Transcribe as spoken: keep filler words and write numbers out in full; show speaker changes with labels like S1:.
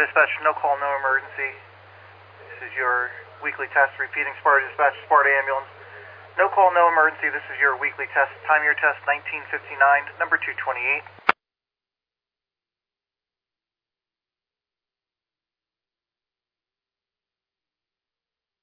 S1: Sparta Dispatch, no call, no emergency. This is your weekly test, repeating Sparta Dispatch, Sparta Ambulance. No call, no emergency. This is your weekly test. Time your test nineteen fifty-nine, number two twenty-eight.